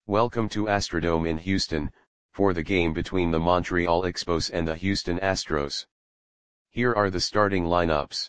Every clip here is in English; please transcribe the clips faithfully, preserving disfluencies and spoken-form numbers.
Welcome to Astrodome in Houston, for the game between the Montreal Expos and the Houston Astros. Here are the starting lineups.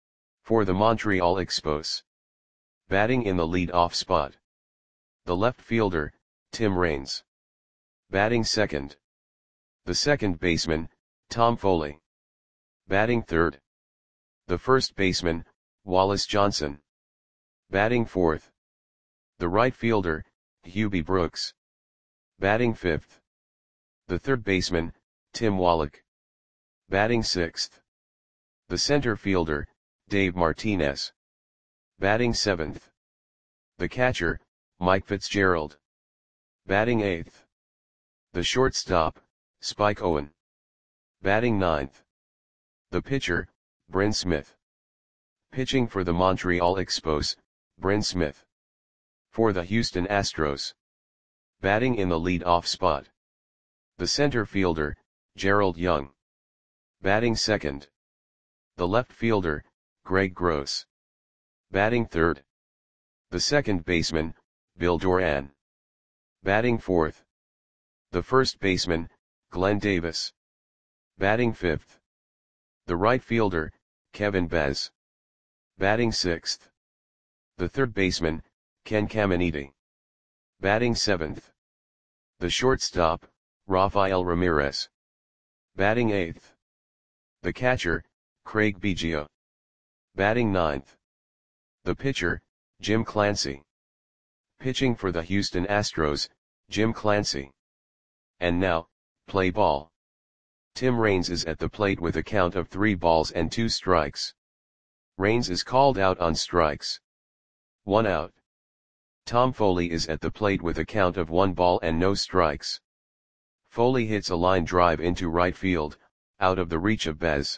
For the Montreal Expos. Batting in the lead-off spot. The left fielder, Tim Raines. Batting second. The second baseman, Tom Foley. Batting third. The first baseman, Wallace Johnson. Batting fourth. The right fielder, Hubie Brooks. Batting fifth. The third baseman, Tim Wallach. Batting sixth. The center fielder, Dave Martinez. Batting seventh. The catcher, Mike Fitzgerald. Batting eighth. The shortstop, Spike Owen. Batting ninth. The pitcher, Bryn Smith. Pitching for the Montreal Expos, Bryn Smith. For the Houston Astros. Batting in the lead-off spot. The center fielder, Gerald Young. Batting second. The left fielder, Greg Gross. Batting third. The second baseman, Bill Doran. Batting fourth. The first baseman, Glenn Davis. Batting fifth. The right fielder, Kevin Bez. Batting sixth. The third baseman, Ken Caminiti. Batting seventh. The shortstop, Rafael Ramirez. Batting eighth. The catcher, Craig Biggio. Batting ninth. The pitcher, Jim Clancy. Pitching for the Houston Astros, Jim Clancy. And now, play ball. Tim Raines is at the plate with a count of three balls and two strikes. Raines is called out on strikes. One out. Tom Foley is at the plate with a count of one ball and no strikes. Foley hits a line drive into right field, out of the reach of Bez.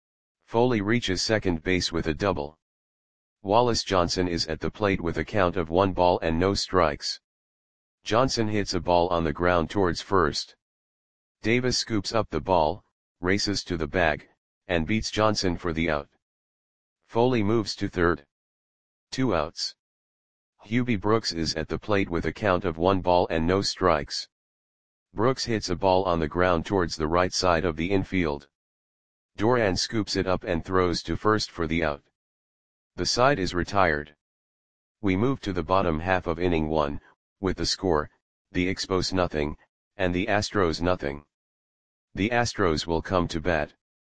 Foley reaches second base with a double. Wallace Johnson is at the plate with a count of one ball and no strikes. Johnson hits a ball on the ground towards first. Davis scoops up the ball, races to the bag, and beats Johnson for the out. Foley moves to third. Two outs. Hubie Brooks is at the plate with a count of one ball and no strikes. Brooks hits a ball on the ground towards the right side of the infield. Doran scoops it up and throws to first for the out. The side is retired. We move to the bottom half of inning one, with the score, the Expos nothing, and the Astros nothing. The Astros will come to bat.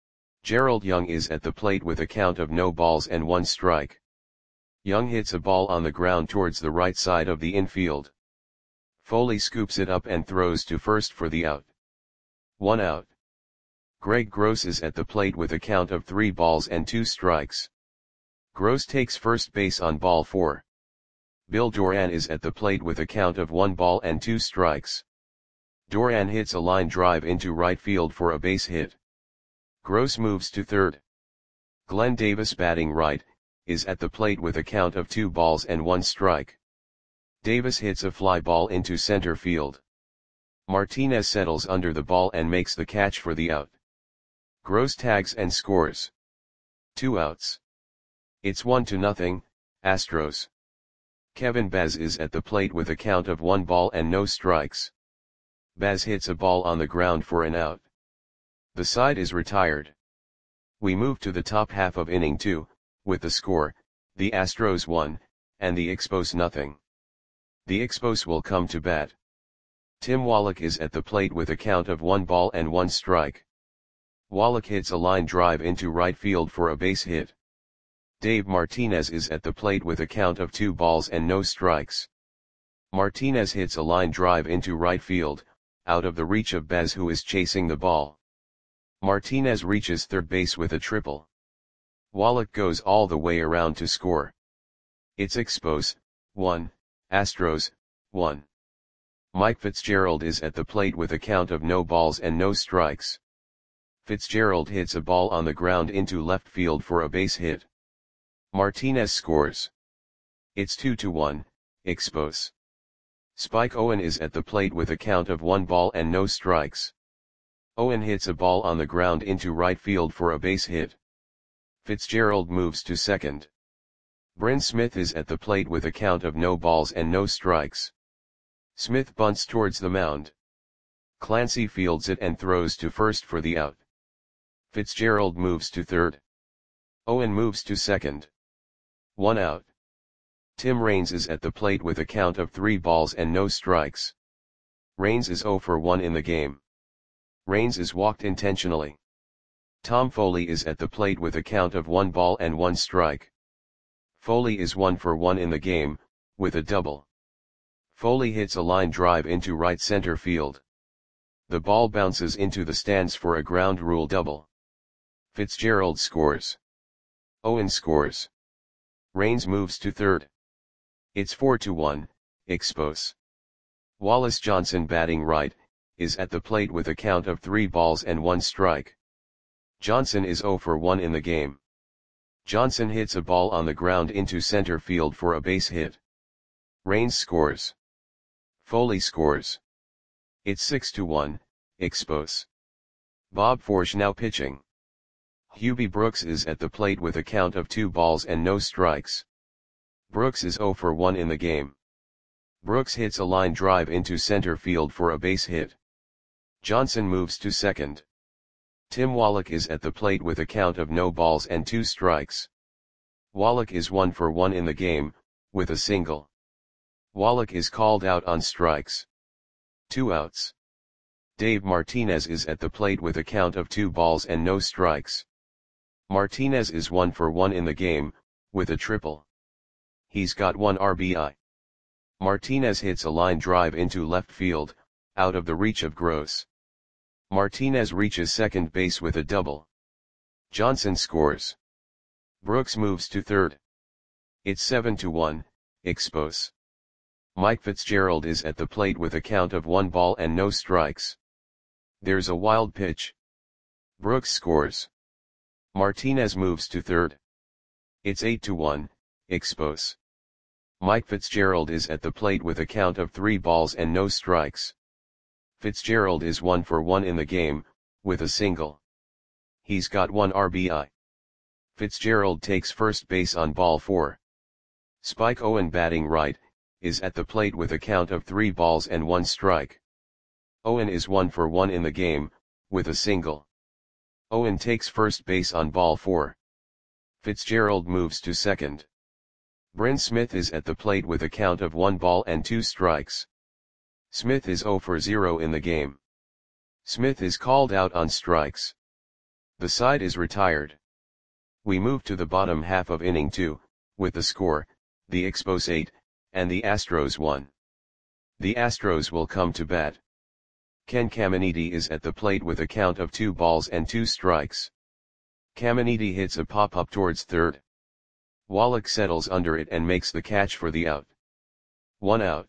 Gerald Young is at the plate with a count of no balls and one strike. Young hits a ball on the ground towards the right side of the infield. Foley scoops it up and throws to first for the out. One out. Greg Gross is at the plate with a count of three balls and two strikes. Gross takes first base on ball four. Bill Doran is at the plate with a count of one ball and two strikes. Doran hits a line drive into right field for a base hit. Gross moves to third. Glenn Davis, batting right, is at the plate with a count of two balls and one strike. Davis hits a fly ball into center field. Martinez settles under the ball and makes the catch for the out. Gross tags and scores. Two outs. It's one to nothing, Astros. Kevin Bez is at the plate with a count of one ball and no strikes. Bez hits a ball on the ground for an out. The side is retired. We move to the top half of inning two, with the score, the Astros one, and the Expos nothing. The Expos will come to bat. Tim Wallach is at the plate with a count of one ball and one strike. Wallach hits a line drive into right field for a base hit. Dave Martinez is at the plate with a count of two balls and no strikes. Martinez hits a line drive into right field, out of the reach of Bez, who is chasing the ball. Martinez reaches third base with a triple. Wallach goes all the way around to score. It's Expos, one, Astros, one. Mike Fitzgerald is at the plate with a count of no balls and no strikes. Fitzgerald hits a ball on the ground into left field for a base hit. Martinez scores. It's two to one, Expos. Spike Owen is at the plate with a count of one ball and no strikes. Owen hits a ball on the ground into right field for a base hit. Fitzgerald moves to second. Bryn Smith is at the plate with a count of no balls and no strikes. Smith bunts towards the mound. Clancy fields it and throws to first for the out. Fitzgerald moves to third. Owen moves to second. One out. Tim Raines is at the plate with a count of three balls and no strikes. Raines is zero for one in the game. Raines is walked intentionally. Tom Foley is at the plate with a count of one ball and one strike. Foley is one for one in the game, with a double. Foley hits a line drive into right center field. The ball bounces into the stands for a ground rule double. Fitzgerald scores. Owen scores. Raines moves to third. It's four to one, Expos. Wallace Johnson, batting right, is at the plate with a count of three balls and one strike. Johnson is zero for one in the game. Johnson hits a ball on the ground into center field for a base hit. Raines scores. Foley scores. It's six to one, Expos. Bob Forsch now pitching. Hubie Brooks is at the plate with a count of two balls and no strikes. Brooks is zero for one in the game. Brooks hits a line drive into center field for a base hit. Johnson moves to second. Tim Wallach is at the plate with a count of no balls and two strikes. Wallach is one for one in the game, with a single. Wallach is called out on strikes. Two outs. Dave Martinez is at the plate with a count of two balls and no strikes. Martinez is one for one in the game, with a triple. He's got one R B I. Martinez hits a line drive into left field, out of the reach of Gross. Martinez reaches second base with a double. Johnson scores. Brooks moves to third. It's seven to one, Expos. Mike Fitzgerald is at the plate with a count of one ball and no strikes. There's a wild pitch. Brooks scores. Martinez moves to third. It's eight to one, Expos. Mike Fitzgerald is at the plate with a count of three balls and no strikes. Fitzgerald is one for one in the game, with a single. He's got one R B I. Fitzgerald takes first base on ball four. Spike Owen, batting right, is at the plate with a count of three balls and one strike. Owen is one for one in the game, with a single. Owen takes first base on ball four. Fitzgerald moves to second. Bryn Smith is at the plate with a count of one ball and two strikes. Smith is zero for zero in the game. Smith is called out on strikes. The side is retired. We move to the bottom half of inning two, with the score, the Expos eight, and the Astros one. The Astros will come to bat. Ken Caminiti is at the plate with a count of two balls and two strikes. Caminiti hits a pop-up towards third. Wallach settles under it and makes the catch for the out. One out.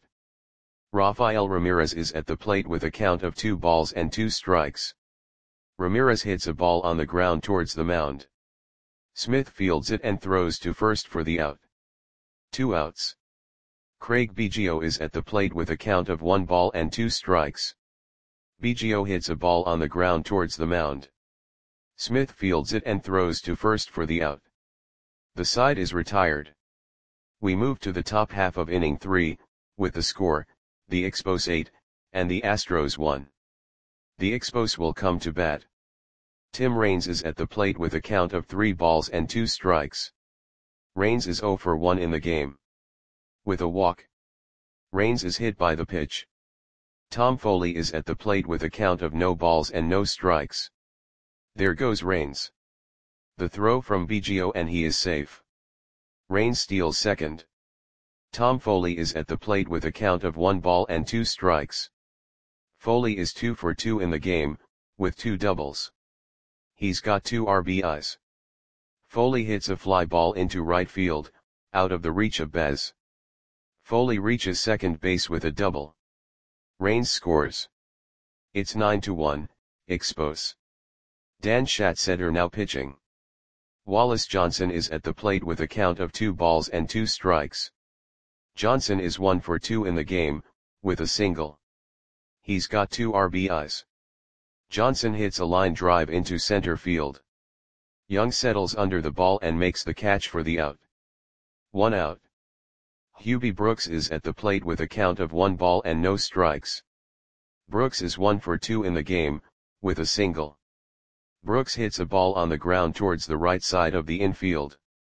Rafael Ramirez is at the plate with a count of two balls and two strikes. Ramirez hits a ball on the ground towards the mound. Smith fields it and throws to first for the out. Two outs. Craig Biggio is at the plate with a count of one ball and two strikes. Biggio hits a ball on the ground towards the mound. Smith fields it and throws to first for the out. The side is retired. We move to the top half of inning three, with the score, the Expos eight, and the Astros one. The Expos will come to bat. Tim Raines is at the plate with a count of three balls and two strikes. Raines is zero for one in the game. With a walk. Raines is hit by the pitch. Tom Foley is at the plate with a count of no balls and no strikes. There goes Raines. The throw from Biggio and he is safe. Raines steals second. Tom Foley is at the plate with a count of one ball and two strikes. Foley is two for two in the game, with two doubles. He's got two R B Is. Foley hits a fly ball into right field, out of the reach of Bez. Foley reaches second base with a double. Raines scores. It's nine to one, Expos. Dan Schatzeder now pitching. Wallace Johnson is at the plate with a count of two balls and two strikes. Johnson is one for two in the game, with a single. He's got two R B Is. Johnson hits a line drive into center field. Young settles under the ball and makes the catch for the out. One out. Hubie Brooks is at the plate with a count of one ball and no strikes. Brooks is one for two in the game, with a single. Brooks hits a ball on the ground towards the right side of the infield.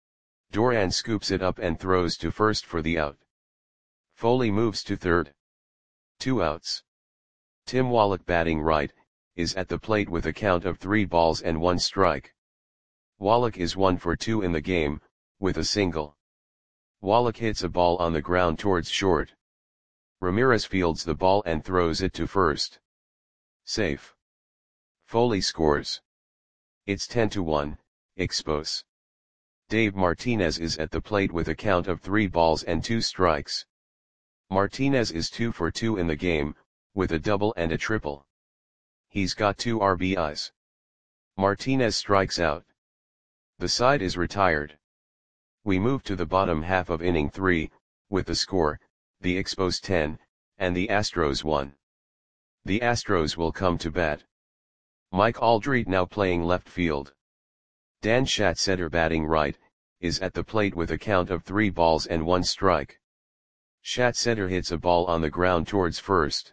Doran scoops it up and throws to first for the out. Foley moves to third. Two outs. Tim Wallach, batting right, is at the plate with a count of three balls and one strike. Wallach is one for two in the game, with a single. Wallach hits a ball on the ground towards short. Ramirez fields the ball and throws it to first. Safe. Foley scores. It's ten to one, Expos. Dave Martinez is at the plate with a count of three balls and two strikes. Martinez is two for two in the game, with a double and a triple. He's got two R B Is. Martinez strikes out. The side is retired. We move to the bottom half of inning three, with the score, the Expos ten, and the Astros one. The Astros will come to bat. Mike Aldrete, now playing left field. Dan Schatzeder, batting right, is at the plate with a count of three balls and one strike. Schatzeder hits a ball on the ground towards first.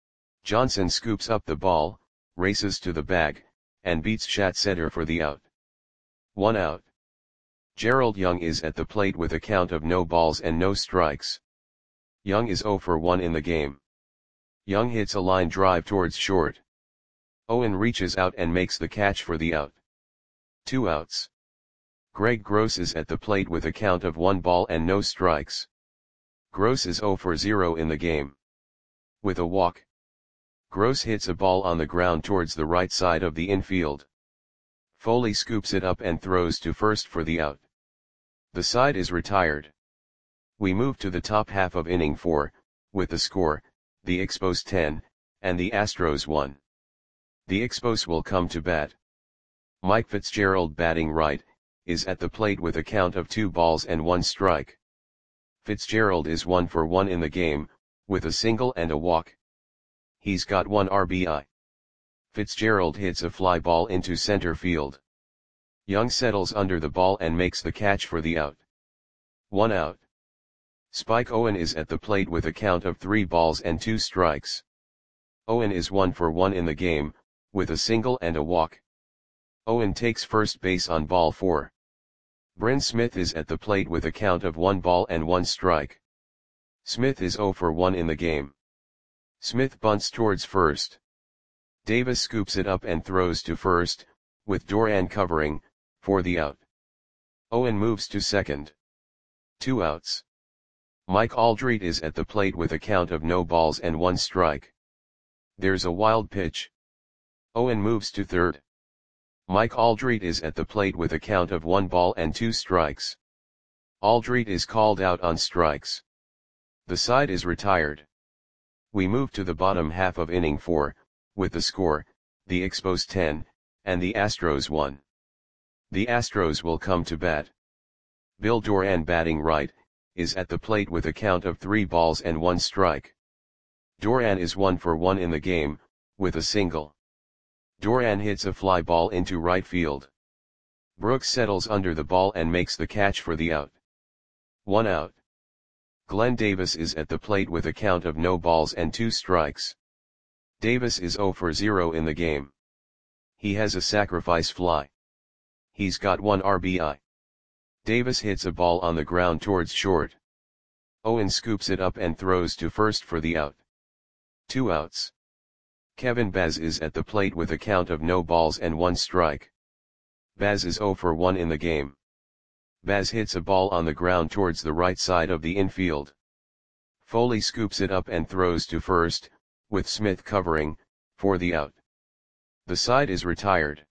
Johnson scoops up the ball, races to the bag, and beats Schatzeder for the out. One out. Gerald Young is at the plate with a count of no balls and no strikes. Young is zero for one in the game. Young hits a line drive towards short. Owen reaches out and makes the catch for the out. Two outs. Greg Gross is at the plate with a count of one ball and no strikes. Gross is zero for zero in the game. With a walk. Gross hits a ball on the ground towards the right side of the infield. Foley scoops it up and throws to first for the out. The side is retired. We move to the top half of inning four, with the score, the Expos ten, and the Astros one. The Expos will come to bat. Mike Fitzgerald, batting right, is at the plate with a count of two balls and one strike. Fitzgerald is one for one in the game, with a single and a walk. He's got one R B I. Fitzgerald hits a fly ball into center field. Young settles under the ball and makes the catch for the out. One out. Spike Owen is at the plate with a count of three balls and two strikes. Owen is one for one in the game, with a single and a walk. Owen takes first base on ball four. Bryn Smith is at the plate with a count of one ball and one strike. Smith is zero for one in the game. Smith bunts towards first. Davis scoops it up and throws to first, with Doran covering, for the out. Owen moves to second. Two outs. Mike Aldrete is at the plate with a count of no balls and one strike. There's a wild pitch. Owen moves to third. Mike Aldrete is at the plate with a count of one ball and two strikes. Aldrete is called out on strikes. The side is retired. We move to the bottom half of inning four, with the score, the Expos ten, and the Astros one. The Astros will come to bat. Bill Doran, batting right, is at the plate with a count of three balls and one strike. Doran is one for one in the game, with a single. Doran hits a fly ball into right field. Brooks settles under the ball and makes the catch for the out. One out. Glenn Davis is at the plate with a count of no balls and two strikes. Davis is zero for zero in the game. He has a sacrifice fly. He's got one R B I. Davis hits a ball on the ground towards short. Owen scoops it up and throws to first for the out. Two outs. Kevin Baz is at the plate with a count of no balls and one strike. Baz is zero for one in the game. Baz hits a ball on the ground towards the right side of the infield. Foley scoops it up and throws to first, with Smith covering, for the out. The side is retired.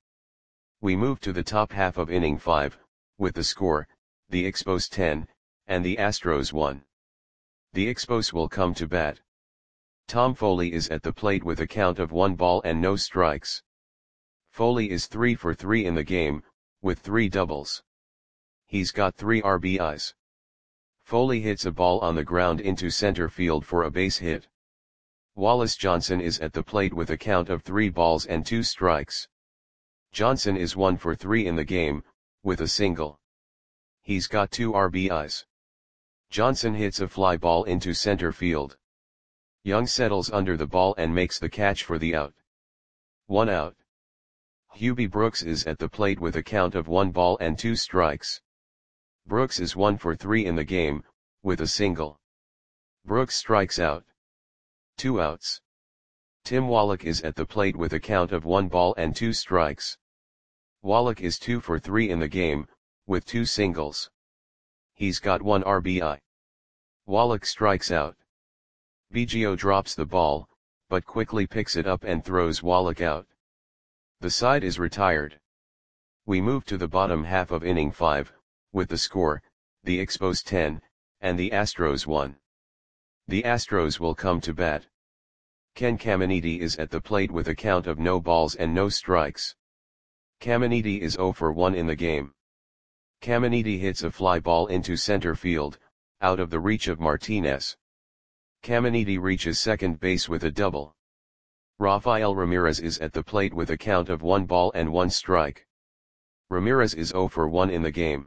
We move to the top half of inning five, with the score, the Expos ten, and the Astros one. The Expos will come to bat. Tom Foley is at the plate with a count of one ball and no strikes. Foley is three for three in the game, with three doubles. He's got three R B Is. Foley hits a ball on the ground into center field for a base hit. Wallace Johnson is at the plate with a count of three balls and two strikes. Johnson is one for three in the game, with a single. He's got two R B Is. Johnson hits a fly ball into center field. Young settles under the ball and makes the catch for the out. One out. Hubie Brooks is at the plate with a count of one ball and two strikes. Brooks is one for three in the game, with a single. Brooks strikes out. Two outs. Tim Wallach is at the plate with a count of one ball and two strikes. Wallach is two for three in the game, with two singles. He's got one R B I. Wallach strikes out. Biggio drops the ball, but quickly picks it up and throws Wallach out. The side is retired. We move to the bottom half of inning five, with the score, the Expos ten, and the Astros one. The Astros will come to bat. Ken Caminiti is at the plate with a count of no balls and no strikes. Caminiti is zero for one in the game. Caminiti hits a fly ball into center field, out of the reach of Martinez. Caminiti reaches second base with a double. Rafael Ramirez is at the plate with a count of one ball and one strike. Ramirez is zero for one in the game.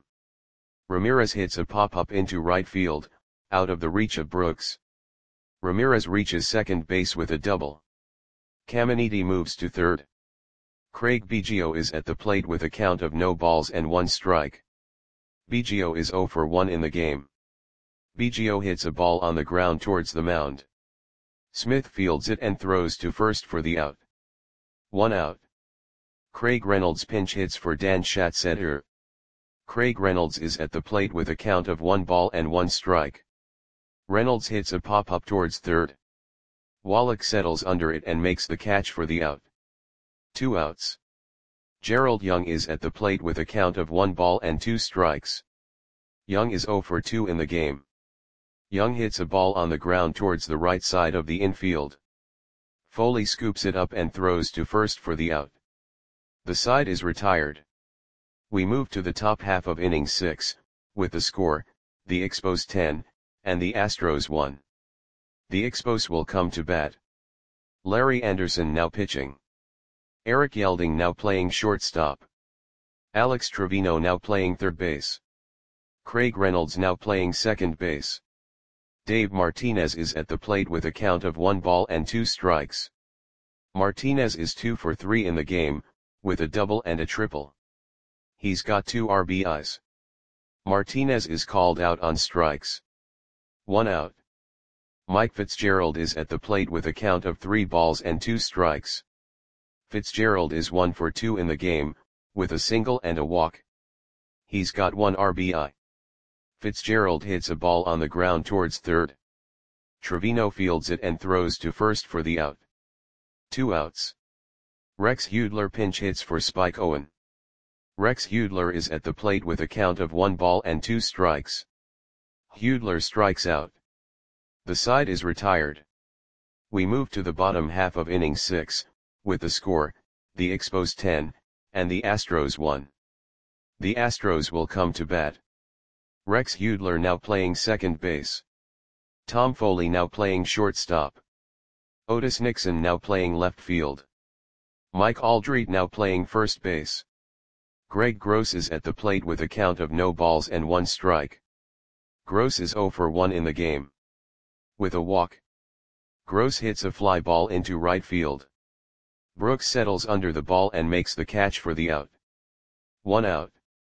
Ramirez hits a pop-up into right field, out of the reach of Brooks. Ramirez reaches second base with a double. Caminiti moves to third. Craig Biggio is at the plate with a count of no balls and one strike. Biggio is zero for one in the game. Biggio hits a ball on the ground towards the mound. Smith fields it and throws to first for the out. One out. Craig Reynolds pinch hits for Dan Schatzeder. Craig Reynolds is at the plate with a count of one ball and one strike. Reynolds hits a pop-up towards third. Wallach settles under it and makes the catch for the out. Two outs. Gerald Young is at the plate with a count of one ball and two strikes. Young is zero for two in the game. Young hits a ball on the ground towards the right side of the infield. Foley scoops it up and throws to first for the out. The side is retired. We move to the top half of inning six, with the score, the Expos ten, and the Astros one. The Expos will come to bat. Larry Anderson now pitching. Eric Yelding now playing shortstop. Alex Trevino now playing third base. Craig Reynolds now playing second base. Dave Martinez is at the plate with a count of one ball and two strikes. Martinez is two for three in the game, with a double and a triple. He's got two R B Is. Martinez is called out on strikes. One out. Mike Fitzgerald is at the plate with a count of three balls and two strikes. Fitzgerald is one for two in the game, with a single and a walk. He's got one R B I. Fitzgerald hits a ball on the ground towards third. Trevino fields it and throws to first for the out. Two outs. Rex Hudler pinch hits for Spike Owen. Rex Hudler is at the plate with a count of one ball and two strikes. Hudler strikes out. The side is retired. We move to the bottom half of inning six, with the score, the Expos ten, and the Astros one. The Astros will come to bat. Rex Hudler now playing second base. Tom Foley now playing shortstop. Otis Nixon now playing left field. Mike Aldrete now playing first base. Greg Gross is at the plate with a count of no balls and one strike. Gross is zero for one in the game. With a walk. Gross hits a fly ball into right field. Brooks settles under the ball and makes the catch for the out. One out.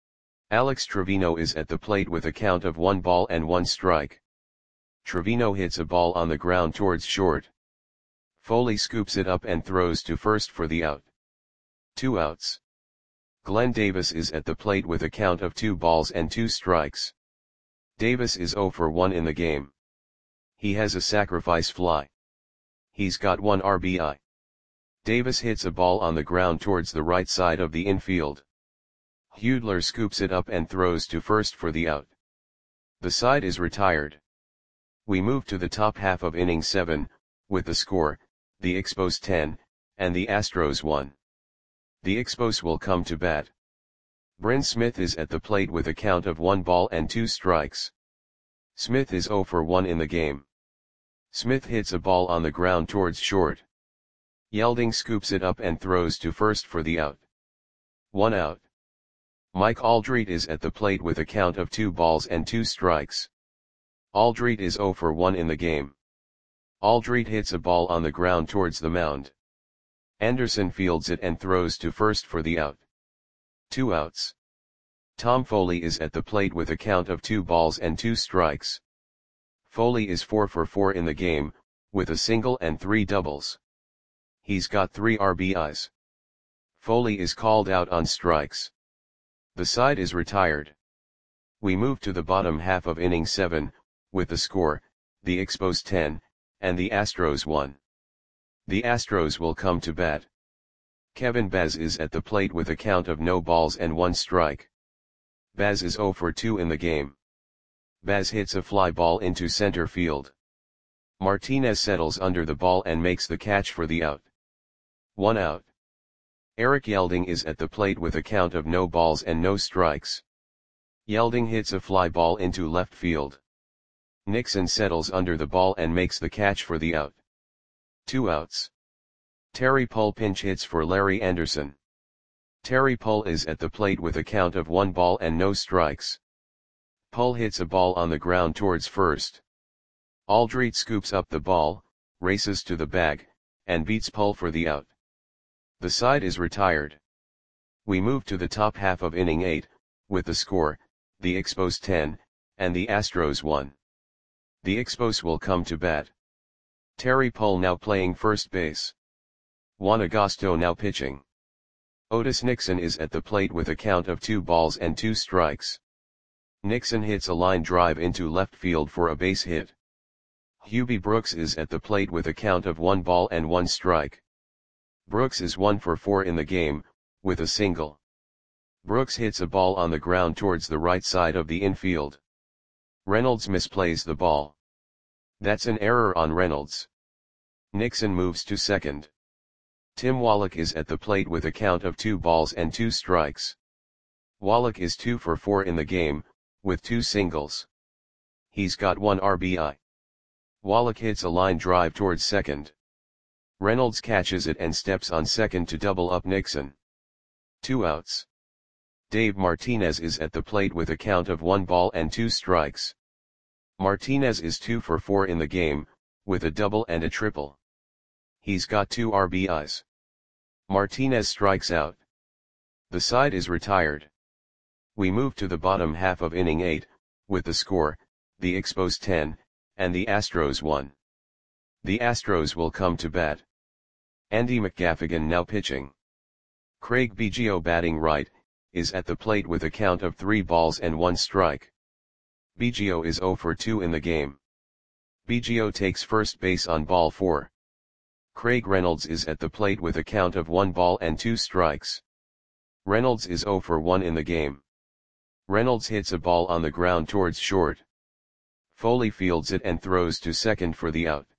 Alex Trevino is at the plate with a count of one ball and one strike. Trevino hits a ball on the ground towards short. Foley scoops it up and throws to first for the out. Two outs. Glenn Davis is at the plate with a count of two balls and two strikes. Davis is zero for one in the game. He has a sacrifice fly. He's got one R B I. Davis hits a ball on the ground towards the right side of the infield. Hudler scoops it up and throws to first for the out. The side is retired. We move to the top half of inning seven, with the score, the Expos ten, and the Astros one. The Expos will come to bat. Bryn Smith is at the plate with a count of one ball and two strikes. Smith is zero for one in the game. Smith hits a ball on the ground towards short. Yelding scoops it up and throws to first for the out. One out. Mike Aldrete is at the plate with a count of two balls and two strikes. Aldrit is zero for one in the game. Aldrit hits a ball on the ground towards the mound. Anderson fields it and throws to first for the out. Two outs. Tom Foley is at the plate with a count of two balls and two strikes. Foley is four for four in the game, with a single and three doubles. He's got three R B Is. Foley is called out on strikes. The side is retired. We move to the bottom half of inning seven, with the score, the Expos ten, and the Astros one. The Astros will come to bat. Kevin Baz is at the plate with a count of no balls and one strike. Baz is zero for two in the game. Baz hits a fly ball into center field. Martinez settles under the ball and makes the catch for the out. One out. Eric Yelding is at the plate with a count of no balls and no strikes. Yelding hits a fly ball into left field. Nixon settles under the ball and makes the catch for the out. Two outs. Terry Pull pinch hits for Larry Anderson. Terry Pull is at the plate with a count of one ball and no strikes. Pull hits a ball on the ground towards first. Aldrit scoops up the ball, races to the bag, and beats Pull for the out. The side is retired. We move to the top half of inning eight, with the score, the Expos ten, and the Astros one. The Expos will come to bat. Terry Pull now playing first base. Juan Agosto now pitching. Otis Nixon is at the plate with a count of two balls and two strikes. Nixon hits a line drive into left field for a base hit. Hubie Brooks is at the plate with a count of one ball and one strike. Brooks is one for four in the game, with a single. Brooks hits a ball on the ground towards the right side of the infield. Reynolds misplays the ball. That's an error on Reynolds. Nixon moves to second. Tim Wallach is at the plate with a count of two balls and two strikes. Wallach is two for four in the game, with two singles. He's got one R B I. Wallach hits a line drive towards second. Reynolds catches it and steps on second to double up Nixon. Two outs. Dave Martinez is at the plate with a count of one ball and two strikes. Martinez is two for four in the game, with a double and a triple. He's got two R B Is. Martinez strikes out. The side is retired. We move to the bottom half of inning eight, with the score, the Expos ten, and the Astros one. The Astros will come to bat. Andy McGaffigan now pitching. Craig Biggio batting right, is at the plate with a count of three balls and one strike. Biggio is zero for two in the game. Biggio takes first base on ball four. Craig Reynolds is at the plate with a count of one ball and two strikes. Reynolds is zero for one in the game. Reynolds hits a ball on the ground towards short. Foley fields it and throws to second for the out.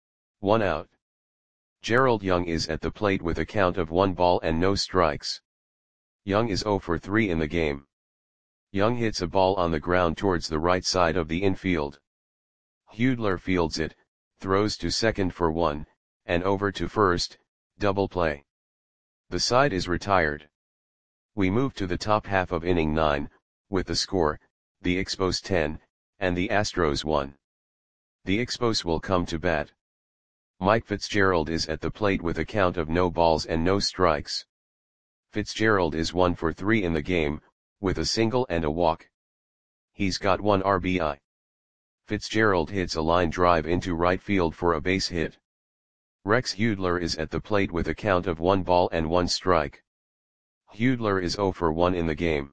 One out. Gerald Young is at the plate with a count of one ball and no strikes. Young is zero for three in the game. Young hits a ball on the ground towards the right side of the infield. Hudler fields it, throws to second for one, and over to first, double play. The side is retired. We move to the top half of inning nine, with the score, the Expos ten, and the Astros one. The Expos will come to bat. Mike Fitzgerald is at the plate with a count of no balls and no strikes. Fitzgerald is one for three in the game, with a single and a walk. He's got one R B I. Fitzgerald hits a line drive into right field for a base hit. Rex Hudler is at the plate with a count of one ball and one strike. Hudler is zero for one in the game.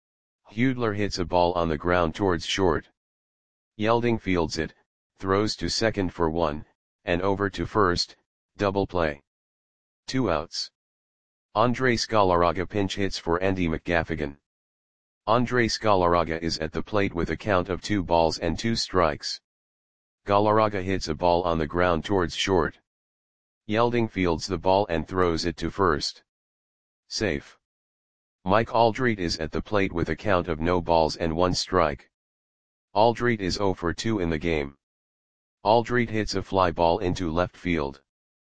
Hudler hits a ball on the ground towards short. Yelding fields it, throws to second for one, and over to first, double play. Two outs. Andre Scalaraga pinch hits for Andy McGaffigan. Andre Scalaraga is at the plate with a count of two balls and two strikes. Galarraga hits a ball on the ground towards short. Yelding fields the ball and throws it to first. Safe. Mike Aldrit is at the plate with a count of no balls and one strike. Aldrit is zero for two in the game. Aldrit hits a fly ball into left field.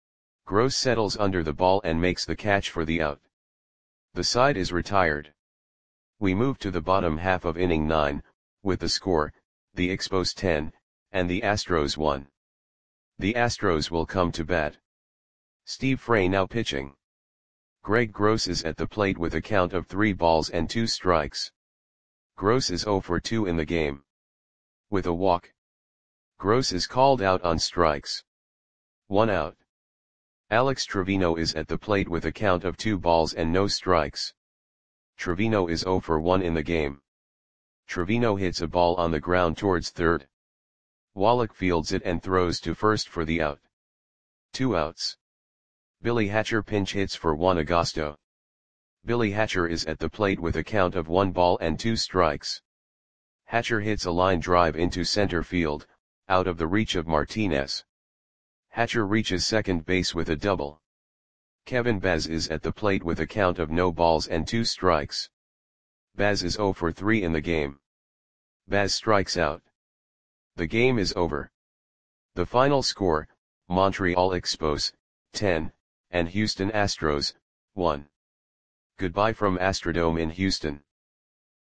Gross settles under the ball and makes the catch for the out. The side is retired. We move to the bottom half of inning nine, with the score, the Expos ten, and the Astros won. The Astros will come to bat. Steve Frey now pitching. Greg Gross is at the plate with a count of three balls and two strikes. Gross is zero for two in the game. With a walk. Gross is called out on strikes. One out. Alex Trevino is at the plate with a count of two balls and no strikes. Trevino is zero for one in the game. Trevino hits a ball on the ground towards third. Wallach fields it and throws to first for the out. Two outs. Billy Hatcher pinch hits for Juan Agosto. Billy Hatcher is at the plate with a count of one ball and two strikes. Hatcher hits a line drive into center field, out of the reach of Martinez. Hatcher reaches second base with a double. Kevin Baz is at the plate with a count of no balls and two strikes. Baz is zero for three in the game. Baz strikes out. The game is over. The final score, Montreal Expos, ten, and Houston Astros, one. Goodbye from Astrodome in Houston.